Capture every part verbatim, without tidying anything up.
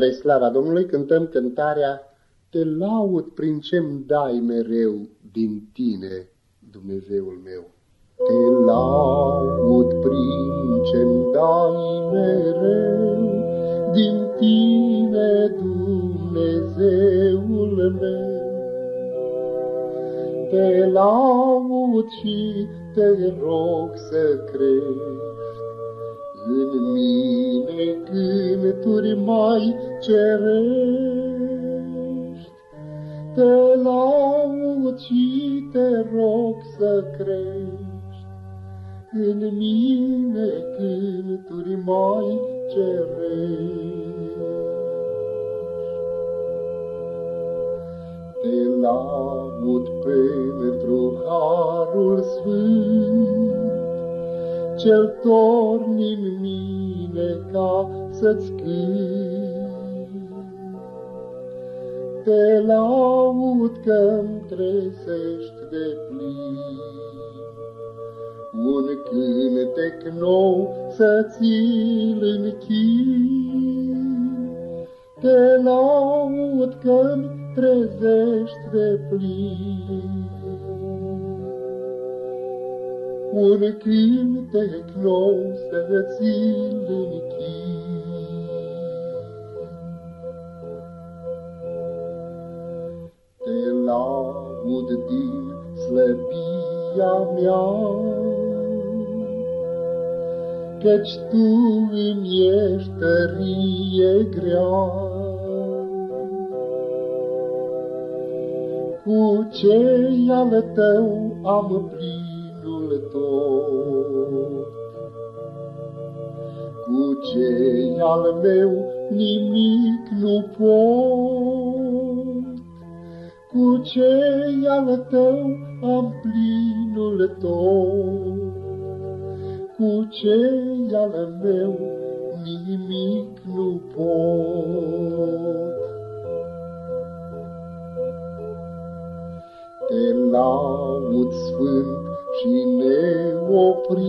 Spre slava Domnului cântăm cântarea Te laud prin ce-mi dai mereu din tine, Dumnezeul meu. Te laud prin ce-mi dai mereu din tine, Dumnezeul meu. Te laud și te rog să crești în mine cânturi mai cerești. Te laud și te rog să crești în mine cânturi mai cerești. Te laud pentru harul sfânt cel torni în mine ca să-ți cânt. Te laud că-mi trezești de plin un cântec nou să-ți-l închin. Te laud că-mi trezești de plin un cântec nou să-ți-l închin. Te laud din slăbia mea, căci Tu îmi ești tărie grea. Cu ce al Tău am plinul tot, cu ce al meu nimic nu pot. Cu ce al Tău am plinul tot, cu ce al meu nimic nu pot. Te laud sfânt și neoprit,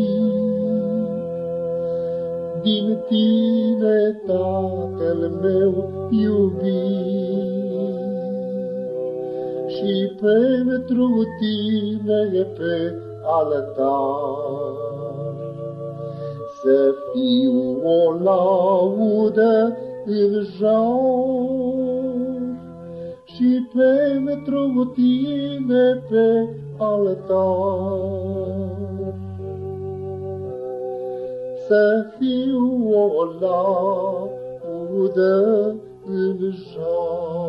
din Tine, Tatăl meu iubit, și pentru Tine pe altar să fiu o laudă în jar, și pentru Tine pe altar să fiu o laudă în jar.